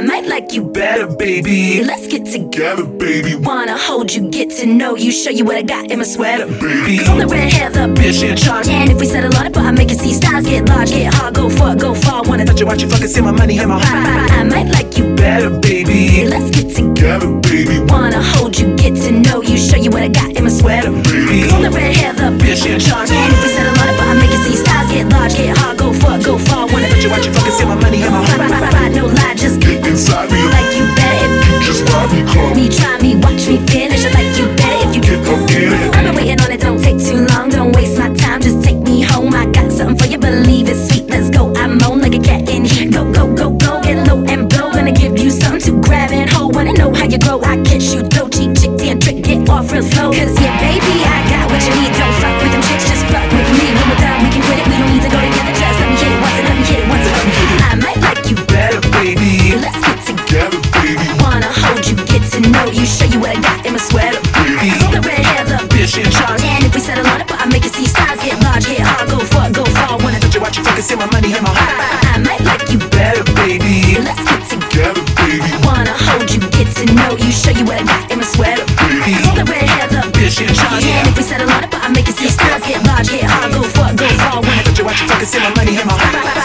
might like you better, baby. Let's get together, baby. Wanna hold you, get to know you, show you what I got in my sweater, baby. Cause I'm the red hair, the bitch in charge. And if we settle on it, but I make it see styles get large, get hard, go for it, go far. Wanna touch you, watch you fucking see my money in my heart. I might like you better, baby. Let's get together, baby. Wanna hold you, get to know you, show you what I got in my sweater, baby. Cause I'm the red hair, the bitch in charge. And if we settle on it, but I make it see styles get large, get hard, go for it, go far. Wanna touch you, watch you fucking see my money in my heart. No lie, just get inside me. Like you better if you just ride me, call me, try me, watch me finish. I like you better if you get up in it. I've been waiting on it, don't take too long, don't waste my time, just take me home. I got something for you, believe it's sweet. Let's go, I moan like a cat in heat. Go, go, go, go, get low and blow. Gonna give you something to grab and hold. Wanna know how you grow? I catch you, throw cheap chick, and trick, get off real slow. Cause yeah, baby, I got what you need. Don't fuck with them chicks, just fuck with me. One more time, we can quit it. We don't need to go together. Just let me hit it once and let me hit it once and let me hit it. I might like you better, baby. Let's get together, baby. Wanna hold you, get to know you, show you what I got in my sweater, baby. Cause I'm the red hair, the bitch in charge. And if we settle on it, but I make it see styles get large, get hard, go for it, go far. Wanna touch you, watch you fucking see my money in my heart. I might like you better, baby. Let's get together, baby. Wanna hold you, get to know you, show you what I got in my sweater, baby. Cause I'm the red hair, the bitch in charge.